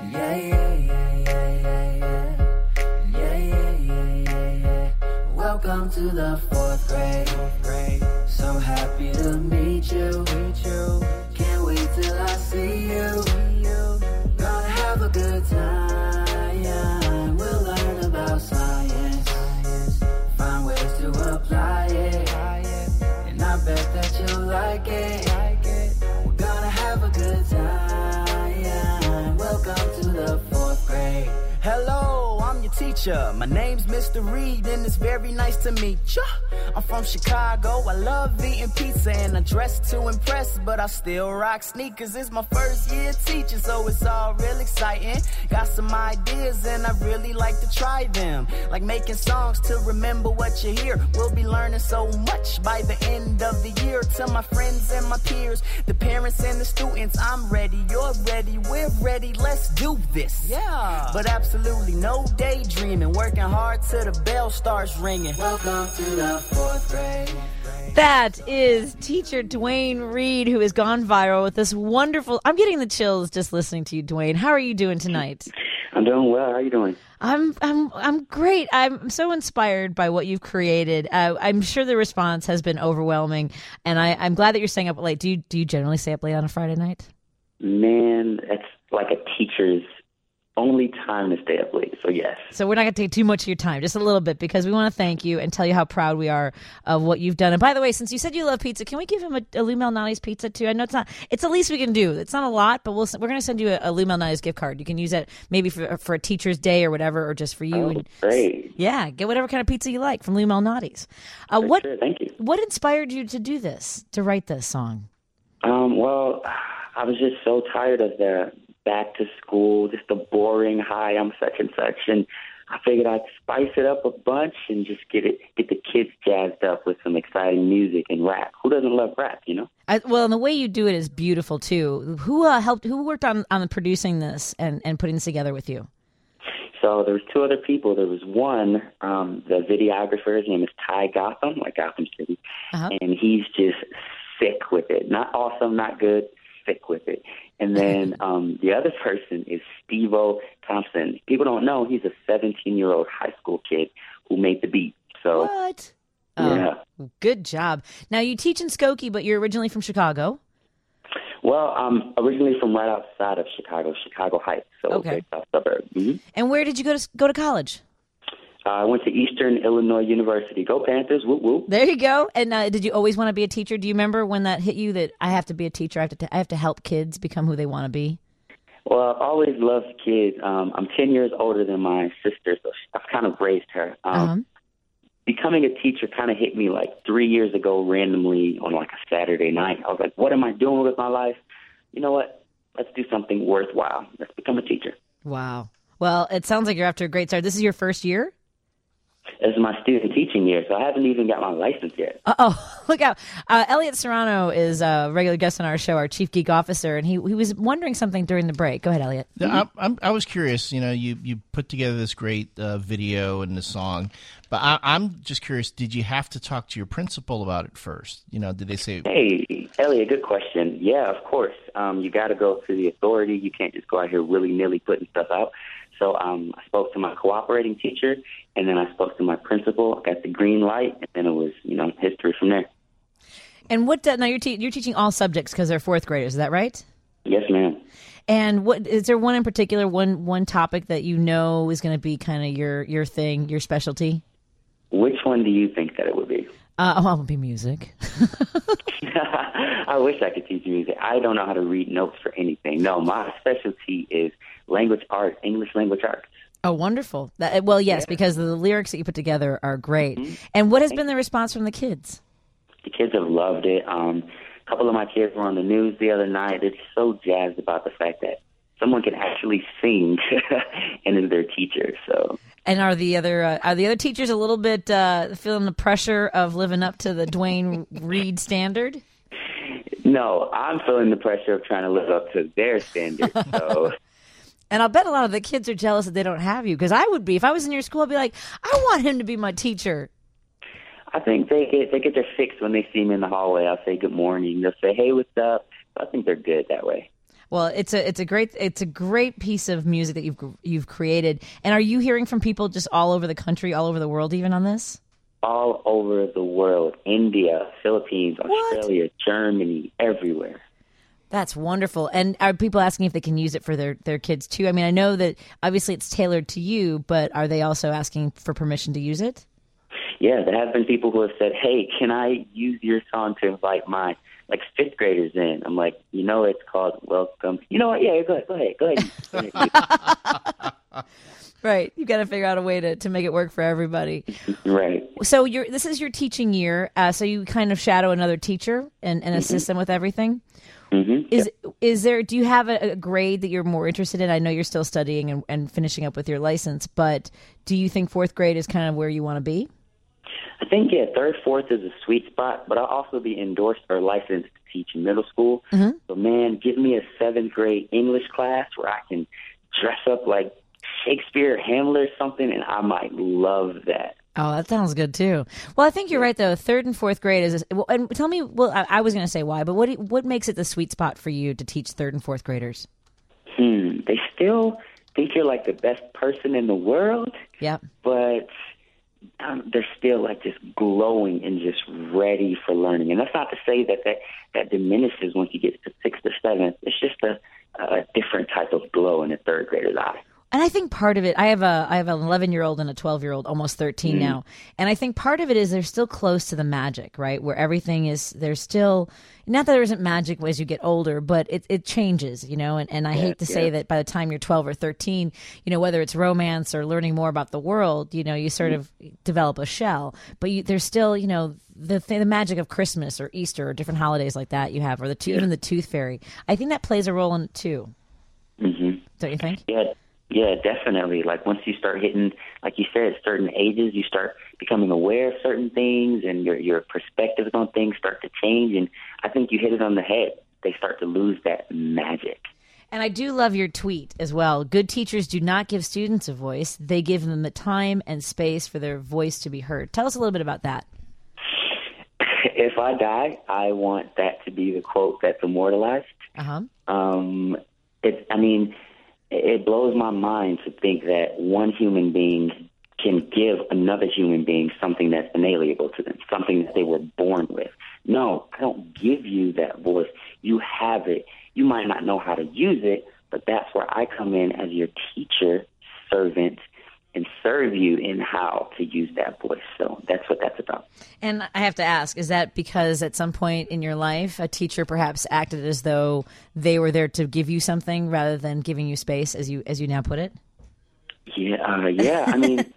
Yeah, yeah, yeah, yeah, yeah, yeah. Yeah, yeah, yeah, yeah, yeah. Welcome to the fourth grade. So happy to meet you. Can't wait till I see you. Gonna have a good time. We'll learn about science. Find ways to apply it. And I bet that you'll like it. We're gonna have a good time. Welcome to the fourth grade. Hello, I'm your teacher. My name's Mr. Reed, and it's very nice to meet ya. I'm from Chicago. I love eating pizza, and I dress to impress, but I still rock sneakers. It's my first year teaching, so it's all real exciting. Got some ideas, and I really like to try them. Like making songs to remember what you hear. We'll be learning so much by the end of the year. To my friends and my peers, the parents and the students, I'm ready, you're ready, we're ready. Let's do this. Yeah. But absolutely no daydreaming. Working hard till the bell starts ringing. Welcome to the fourth grade. That is teacher Dwayne Reed, who has gone viral with this wonderful... I'm getting the chills just listening to you, Dwayne. How are you doing tonight? I'm doing well. How are you doing? I'm great. I'm so inspired by what you've created. I'm sure the response has been overwhelming, and I'm glad that you're staying up late. Do you generally stay up late on a Friday night? Man, that's like a teacher's only time to stay up late, so yes. So we're not going to take too much of your time, just a little bit, because we want to thank you and tell you how proud we are of what you've done. And by the way, since you said you love pizza, can we give him a Lou Malnati's pizza too? I know it's the least we can do. It's not a lot, but we're going to send you a Lou Malnati's gift card. You can use it maybe for a teacher's day or whatever, or just for you. Oh, great. Yeah, get whatever kind of pizza you like from Lou Malnati's. Sure, thank you. What inspired you to do this, to write this song? Well, I was just so tired of the back to school, just the boring, hi, I'm such and such, and I figured I'd spice it up a bunch and just get the kids jazzed up with some exciting music and rap. Who doesn't love rap, you know? Well, and the way you do it is beautiful too. Who worked on producing this and putting this together with you? So there was two other people. There was one, the videographer, his name is Ty Gotham, like Gotham City, and he's just sick with it. Not awesome, not good, sick with it. And then the other person is Steve-O Thompson. People don't know he's a 17-year-old high school kid who made the beat. So, what? Yeah. Good job. Now, you teach in Skokie, but you're originally from Chicago. Well, I'm originally from right outside of Chicago Heights, so great south suburb. Mm-hmm. And where did you go to college? I went to Eastern Illinois University. Go Panthers, whoop, whoop. There you go. And did you always want to be a teacher? Do you remember when that hit you that I have to be a teacher, I have to help kids become who they want to be? Well, I've always loved kids. I'm 10 years older than my sister, so I've kind of raised her. Becoming a teacher kind of hit me like 3 years ago randomly on like a Saturday night. I was like, what am I doing with my life? You know what? Let's do something worthwhile. Let's become a teacher. Wow. Well, it sounds like you're off to a great start. This is your first year? This is my student teaching year, so I haven't even got my license yet. Look out. Elliot Serrano is a regular guest on our show, our chief geek officer, and he was wondering something during the break. Go ahead, Elliot. I was curious. You know, you put together this great video and the song, but I'm just curious, did you have to talk to your principal about it first? You know, did they say... Hey, Elliot, good question. Yeah, of course. You got to go to the authority. You can't just go out here willy-nilly putting stuff out. So I spoke to my cooperating teacher, and then I spoke to my principal, got the green light, and then it was, history from there. And what? Now you're teaching all subjects because they're fourth graders, is that right? Yes, ma'am. And what is there one in particular, one topic that you know is going to be kind of your thing, your specialty? Which one do you think that it would be? It would be music. I wish I could teach music. I don't know how to read notes for anything. No, my specialty is language arts, English language arts. Oh, wonderful. Yes, because the lyrics that you put together are great. Mm-hmm. And what has been the response from the kids? The kids have loved it. A couple of my kids were on the news the other night. They're so jazzed about the fact that someone can actually sing and is their teacher. So. And are the other teachers a little bit feeling the pressure of living up to the Dwayne Reed standard? No, I'm feeling the pressure of trying to live up to their standard. So. And I'll bet a lot of the kids are jealous that they don't have you, because I would be. If I was in your school, I'd be like, I want him to be my teacher. I think they get their fix when they see me in the hallway. I'll say good morning. They'll say, hey, what's up? I think they're good that way. Well, it's a great piece of music that you've created. And are you hearing from people just all over the country, all over the world, even on this? All over the world. India, Philippines, Australia, Germany, everywhere. That's wonderful. And are people asking if they can use it for their kids too? I mean, I know that obviously it's tailored to you, but are they also asking for permission to use it? Yeah, there have been people who have said, hey, can I use your song to invite my fifth graders in? I'm like, it's called Welcome. You know what? Yeah, go ahead. Right. You got to figure out a way to make it work for everybody. Right. So this is your teaching year. So you kind of shadow another teacher and assist them with everything. Mm-hmm. Is there? Do you have a grade that you're more interested in? I know you're still studying and finishing up with your license, but do you think fourth grade is kind of where you want to be? I think, third, fourth is a sweet spot, but I'll also be endorsed or licensed to teach in middle school. Mm-hmm. So, man, give me a seventh grade English class where I can dress up like Shakespeare, Hamlet or something, and I might love that. Oh, that sounds good, too. Well, I think you're right, though. Third and fourth grade is and tell me, I was going to say why, but what makes it the sweet spot for you to teach third and fourth graders? They still think you're like the best person in the world. Yeah. But they're still just glowing and just ready for learning. And that's not to say that diminishes once you get to sixth or seventh. It's just a different type of glow in a third grader's eye. And I think part of it, I have an 11-year-old and a 12-year-old, almost 13 now. And I think part of it is they're still close to the magic, right? Where everything is, there's still, not that there isn't magic as you get older, but it changes, and I hate to say that by the time you're 12 or 13, whether it's romance or learning more about the world, you sort of develop a shell. But there's still, the magic of Christmas or Easter or different holidays like that you have, or even the Tooth Fairy. I think that plays a role in it too. Mm-hmm. Don't you think? Yeah, definitely. Once you start hitting, like you said, certain ages, you start becoming aware of certain things, and your perspectives on things start to change. And I think you hit it on the head. They start to lose that magic. And I do love your tweet as well. Good teachers do not give students a voice. They give them the time and space for their voice to be heard. Tell us a little bit about that. If I die, I want that to be the quote that's immortalized. Uh-huh. It blows my mind to think that one human being can give another human being something that's inalienable to them, something that they were born with. No, I don't give you that voice. You have it. You might not know how to use it, but that's where I come in as your teacher, servant, and serve you in how to use that voice. So that's what that's about. And I have to ask, is that because at some point in your life, a teacher perhaps acted as though they were there to give you something rather than giving you space, as you now put it? Yeah.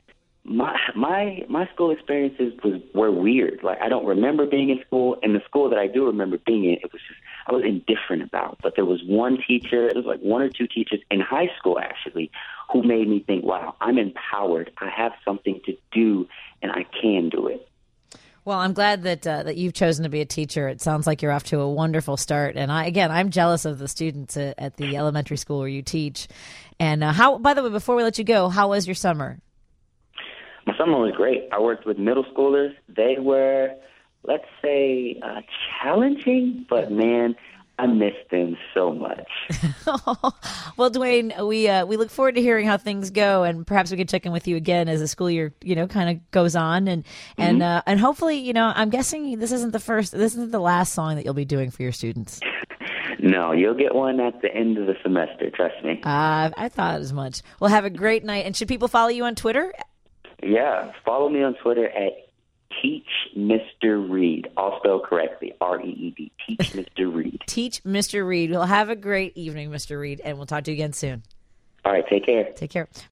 My school experiences were weird. I don't remember being in school, and the school that I do remember being in, it was just, I was indifferent about. But there was one teacher, it was one or two teachers in high school actually, who made me think, wow, I'm empowered. I have something to do, and I can do it. Well, I'm glad that you've chosen to be a teacher. It sounds like you're off to a wonderful start. And I'm jealous of the students at the elementary school where you teach. And by the way, before we let you go, how was your summer? My summer was great. I worked with middle schoolers. They were, let's say, challenging, but man, I miss them so much. Well, Dwayne, we look forward to hearing how things go, and perhaps we could check in with you again as the school year, kind of goes on, and hopefully, I'm guessing this isn't the last song that you'll be doing for your students. No, you'll get one at the end of the semester. Trust me. I thought as much. Well, have a great night, and should people follow you on Twitter? Yeah, follow me on Twitter at Teach Mr. Reed, all spelled correctly, R-E-E-D. Teach Mr. Reed. Teach Mr. Reed. Well, have a great evening, Mr. Reed, and we'll talk to you again soon. All right, take care. Take care.